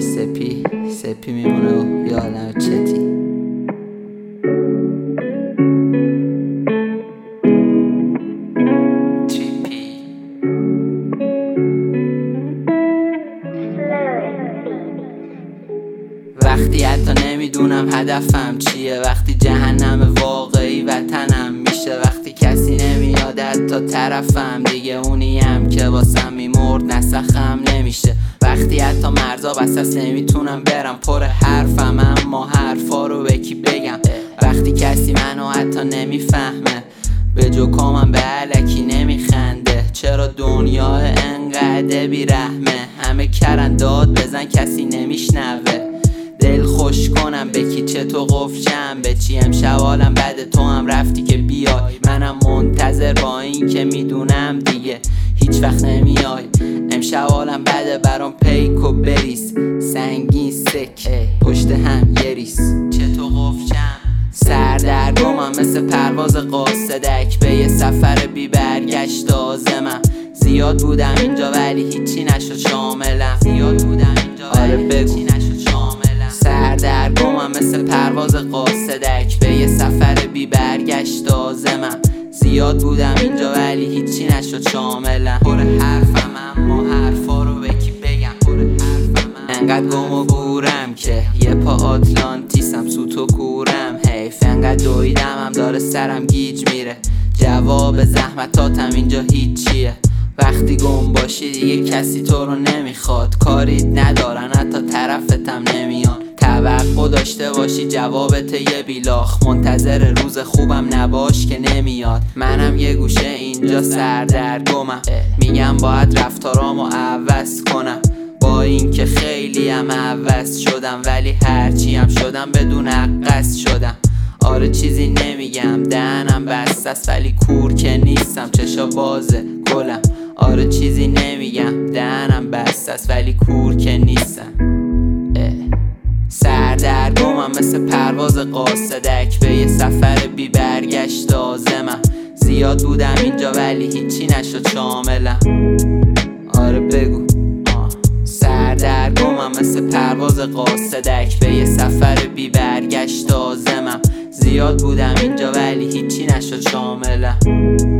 سپی میمونه و یه عالم چتی. وقتی حتی نمیدونم هدفم چیه، وقتی جهنم واقعی وطنم میشه، وقتی کسی نمیاد حتی طرفم، دیگه اونیم که واسم میمرد نسخم نمیشه، وقتی حتی مرزا بسست نمیتونم برم پر حرفم اما حرفا رو به کی بگم، وقتی کسی منو حتی نمیفهمه به جوکامم به علکی نمیخنده، چرا دنیا انقدر بیرحمه، همه کرن داد بزن کسی نمیشنوه، دل خوش کنم به کی چه تو قفشم به چی، امشب حالم بده تو هم رفتی که بیای، منم منتظر با این که میدونم دیگه هیچ وقت نمیای، امشب حالم بده برام پیک و بریس، سنگین سک پشت هم یه ریس، چه تو قفشم سردرگمم مثل پرواز قاصدک به یه سفر بی برگشت آزمم، زیاد بودم اینجا ولی هیچی نشد شاملم، زیاد بودم اینجا ولی هیچی نشد شاملم، سردرگمم مثل پرواز قاصدک به یه سفر بی برگشت آزمم، زیاد بودم اینجا ولی هیچی نشد شاملم، پر حرفم اما حرفا رو به کی بگم، پر حرفم انقدر گم و گورم که یه پا آتلانتیسم سوت و کورم، حیف انقدر دویدم هم داره سرم گیج میره، جواب زحمتاتم اینجا هیچیه، وقتی گم باشی دیگه کسی تو رو نمیخواد، کاریت ندارن حتی طرفتم نمیان، توقع داشته باشی جوابت یه بیلاخ، منتظر روز خوبم نباش که نمیاد، منم یه گوشه اینجا سردرگمم، میگم باید رفتارامو عوض کنم، با این که خیلی هم عوض شدم ولی هرچی هم شدم بدون قصد شدم، آره چیزی نمیگم دهنم بسته است ولی کور که نیستم، چشا بازه گلم، آره چیزی نمیگم دهنم بسته است ولی کور که نیستم، سردرگمم مثل پرواز قاصدک به یه سفر بی برگشت آزمم، زیاد بودم اینجا ولی هیچی نشد شاملم، آره بگو سردرگمم مثل پرواز قاصدک به یه سفر بی برگشت آزمم، زیاد بودم اینجا ولی هیچی نشد شاملم.